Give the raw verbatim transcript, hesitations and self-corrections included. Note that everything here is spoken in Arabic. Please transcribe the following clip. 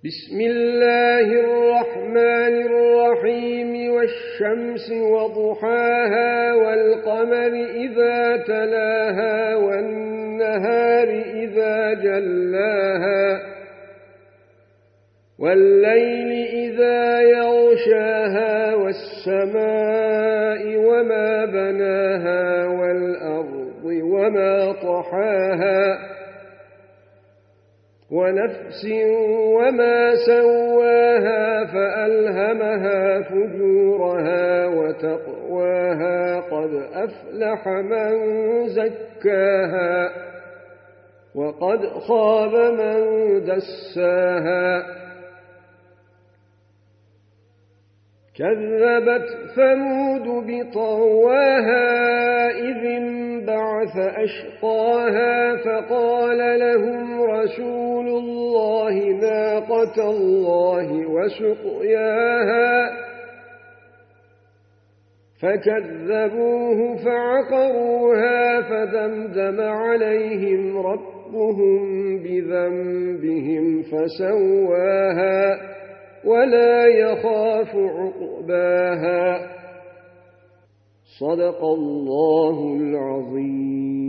بسم الله الرحمن الرحيم والشمس وضحاها والقمر إذا تلاها والنهار إذا جلاها والليل إذا يغشاها والسماء وما بناها والأرض وما طحاها ونفس وما سواها فألهمها فجورها وتقواها قد أفلح من زكاها وقد خاب من دساها كذبت ثمود بطغواها إذ انبعث أشقاها فقال لهم رسول الله ناقة الله وسقياها فكذبوه فعقروها فدمدم عليهم ربهم بذنبهم فسواها ولا يخاف عقباها صدق الله العظيم.